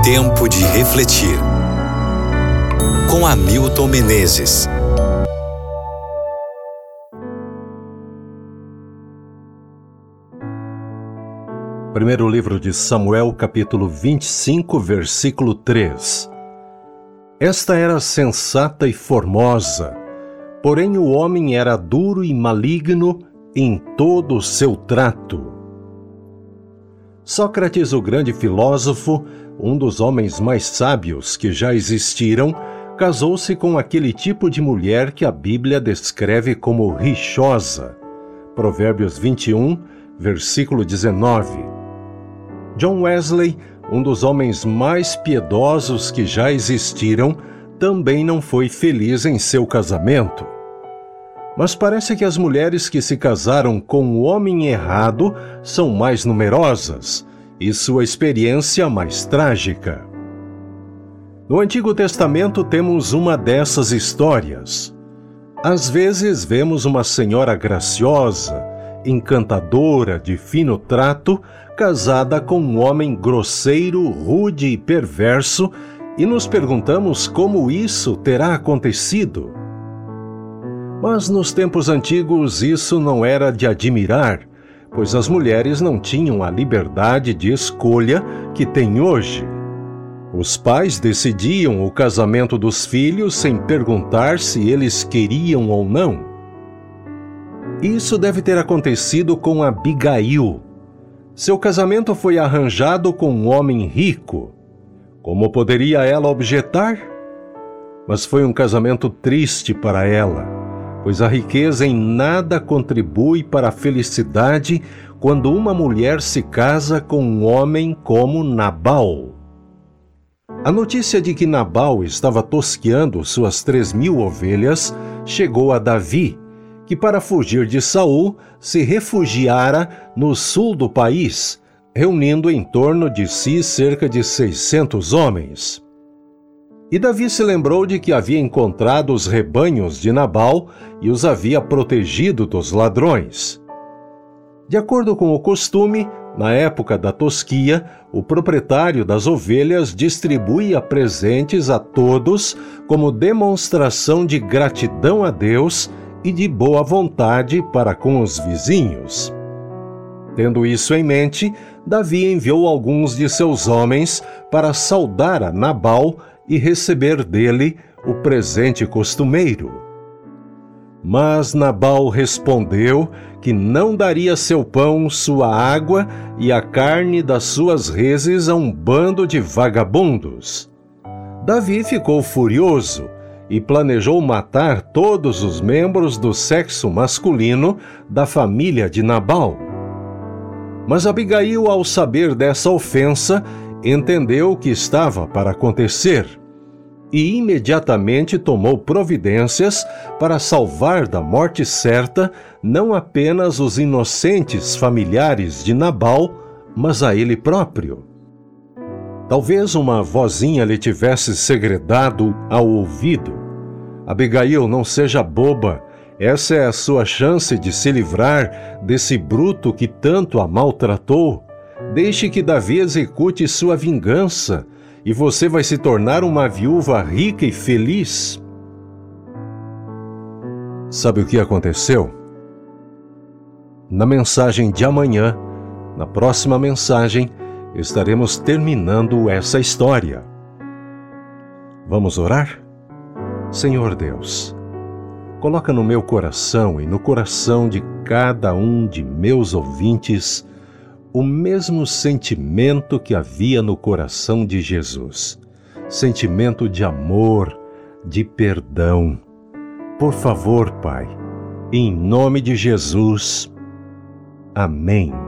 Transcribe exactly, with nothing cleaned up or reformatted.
Tempo de refletir. Com Hamilton Menezes. Primeiro livro de Samuel, capítulo vinte e cinco, versículo três. Esta era sensata e formosa, porém o homem era duro e maligno em todo o seu trato. Sócrates, o grande filósofo, um dos homens mais sábios que já existiram, casou-se com aquele tipo de mulher que a Bíblia descreve como rixosa. Provérbios vinte e um, versículo dezenove. John Wesley, um dos homens mais piedosos que já existiram, também não foi feliz em seu casamento. Mas parece que as mulheres que se casaram com o homem errado são mais numerosas e sua experiência mais trágica. No Antigo Testamento temos uma dessas histórias. Às vezes vemos uma senhora graciosa, encantadora, de fino trato, casada com um homem grosseiro, rude e perverso, e nos perguntamos como isso terá acontecido. Mas nos tempos antigos isso não era de admirar, pois as mulheres não tinham a liberdade de escolha que têm hoje. Os pais decidiam o casamento dos filhos sem perguntar se eles queriam ou não. Isso deve ter acontecido com Abigail. Seu casamento foi arranjado com um homem rico. Como poderia ela objetar? Mas foi um casamento triste para ela, pois a riqueza em nada contribui para a felicidade quando uma mulher se casa com um homem como Nabal. A notícia de que Nabal estava tosqueando suas três mil ovelhas chegou a Davi, que para fugir de Saul se refugiara no sul do país, reunindo em torno de si cerca de seiscentos homens. E Davi se lembrou de que havia encontrado os rebanhos de Nabal e os havia protegido dos ladrões. De acordo com o costume, na época da tosquia, o proprietário das ovelhas distribuía presentes a todos como demonstração de gratidão a Deus e de boa vontade para com os vizinhos. Tendo isso em mente, Davi enviou alguns de seus homens para saudar a Nabal e receber dele o presente costumeiro. Mas Nabal respondeu que não daria seu pão, sua água e a carne das suas reses a um bando de vagabundos. Davi ficou furioso e planejou matar todos os membros do sexo masculino da família de Nabal. Mas Abigail, ao saber dessa ofensa, entendeu o que estava para acontecer e imediatamente tomou providências para salvar da morte certa não apenas os inocentes familiares de Nabal, mas a ele próprio. Talvez uma vozinha lhe tivesse segredado ao ouvido: Abigail, não seja boba, essa é a sua chance de se livrar desse bruto que tanto a maltratou. Deixe que Davi execute sua vingança e você vai se tornar uma viúva rica e feliz. Sabe o que aconteceu? Na mensagem de amanhã, na próxima mensagem, estaremos terminando essa história. Vamos orar? Senhor Deus, coloca no meu coração e no coração de cada um de meus ouvintes o mesmo sentimento que havia no coração de Jesus. Sentimento de amor, de perdão. Por favor, Pai, em nome de Jesus. Amém.